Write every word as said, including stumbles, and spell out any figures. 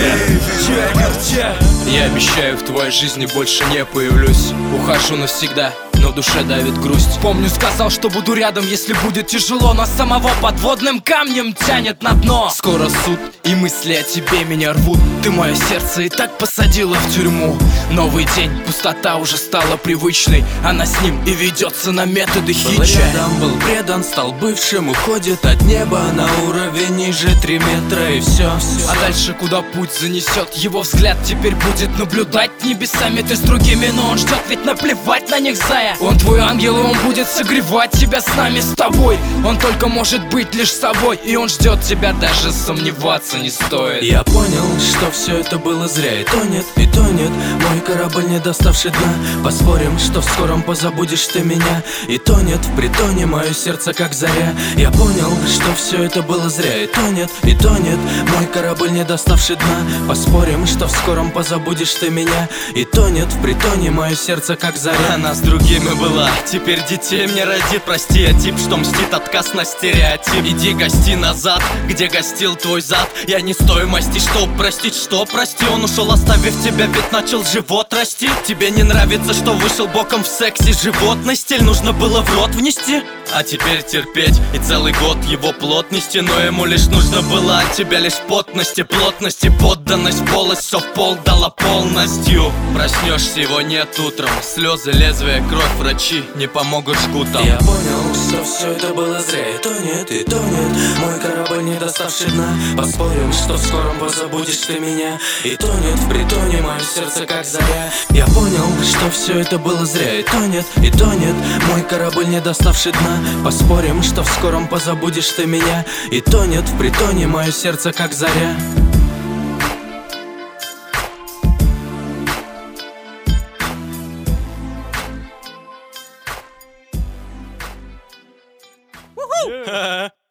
Я обещаю, в твоей жизни больше не появлюсь. Ухожу навсегда, но в душе давит грусть. Помню, сказал, что буду рядом, если будет тяжело, но самого подводным камнем тянет на дно. Скоро суд, и мысли о тебе меня рвут. Ты мое сердце и так посадила в тюрьму. Новый день, пустота уже стала привычной. Она с ним и ведется на методы хитча. Был рядом, был предан, стал бывшим, уходит от неба на уровень ниже три метра и все. А дальше куда путь занесет его взгляд, теперь будет наблюдать небесами ты с другими, но он ждет, ведь наплевать на них, зая. Он твой ангел, и он будет согревать тебя с нами, с тобой. Он только может быть лишь собой, и он ждет тебя, даже сомневаться не стоит. Я понял, что все это было зря, и тонет, и тонет мой корабль, не доставший дна. Поспорим, что в скором позабудешь ты меня. И тонет в притоне мое сердце, как заря. Я понял, что все это было зря, и тонет, и тонет мой корабль, не доставший дна. Поспорим, что в скором позабудешь ты меня. И тонет в притоне мое сердце, как заря. Она с другими была, теперь детей мне родит. Прости, я тип, что мстит, отказ на стереотип. Иди гости назад, где гостил твой зад. Я не стоимости, чтоб простить, что прости. Он ушел, оставив тебя, ведь начал живот расти. Тебе не нравится, что вышел боком в сексе. Животный стиль нужно было в рот внести. А теперь терпеть и целый год его плотности. Но ему лишь нужно было от тебя лишь потности, плотности, подданность, полость, все в пол дала полностью. Проснешься, его нет утром. Слезы, лезвия, кровь, врачи не помогут жгутам. Я понял, что все это было зря, и тонет, и тонет мой корабль, не доставший дна. Поспорим, что в скором позабудешь ты меня. И тонет в притоне мое сердце, как заря. Я понял, что все это было зря, и тонет, и тонет мой корабль, не доставший дна. Поспорим, что в скором позабудешь ты меня. И тонет в притоне мое сердце, как заря. Yeah.